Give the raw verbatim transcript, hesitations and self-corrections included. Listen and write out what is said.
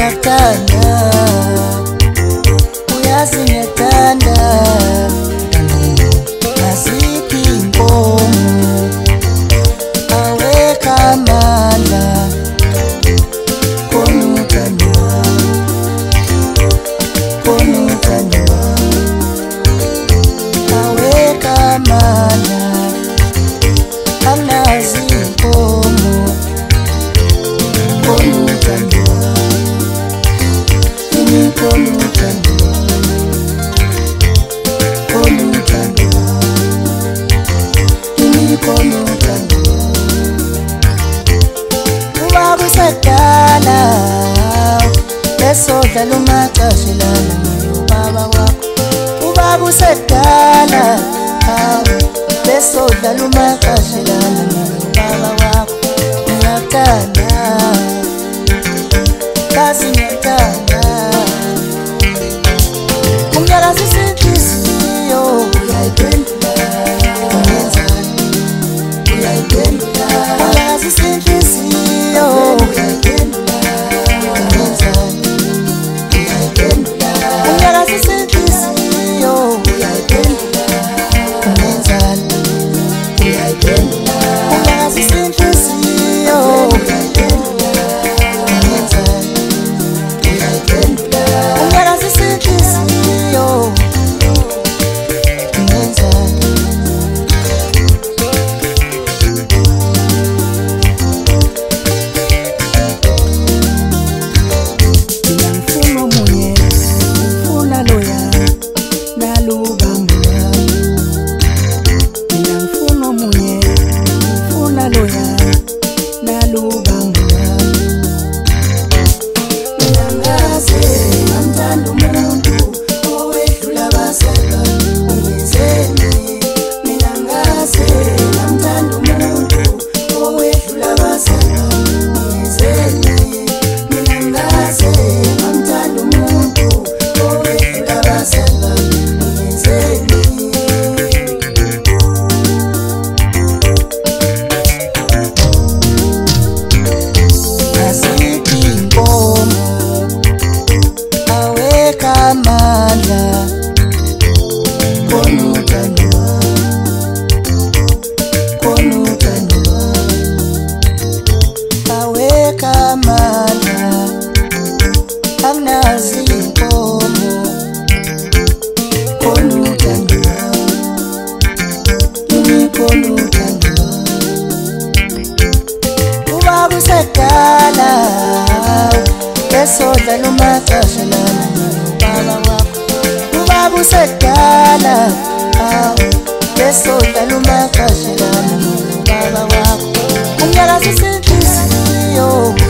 ngiyakuthanda uyazi ngiyakuthanda aziphi inkomo awekho amandla khona uthando khona uthando awekho amandla anazi inkomo khona uthando ini khona uthando khona uthando ini khona uthando ubaba usedala besodlala umacashelana ubaba wakho ubaba usedala besodlala umacashelana ubaba wakho ngiyakuthanda kazi ngiyakuthanda ungyakazisa inhliziyo uyayiphendula ungenzani uyayiphendula ungyakazisa inhliziyo uyayiphendula ungenzani uyayiphendula ungyakazisa inhliziyo uyayiphendula ungenzani uyayiphendula ungyakazisa inhliziyo uyayiphendula ungenzani uyayiphendula ungyakazisa inhliziyo ungenzani ngifuna omunye ngifuna loya nalubamba mina ngifuna omunye ngifuna loya nalubamba mina ngaze ngamthanda umuntu owedlula abazalwa ungenzeni mina ngaze ngamthanda umuntu owedlula abazalwa ungenzeni mina ngaze ngamthanda umuntu owedlula abazalwa ungenzeni aziphi inkomo awekho amandla khona uthando khona uthando awekho amandla akunazi inkomo khona uthando ini khona uthando ubaba usedala besodlala umacashelana ubaba wakho ubaba usedala besodlala umacashelana ubaba wakho ungyakazisa inhliziyo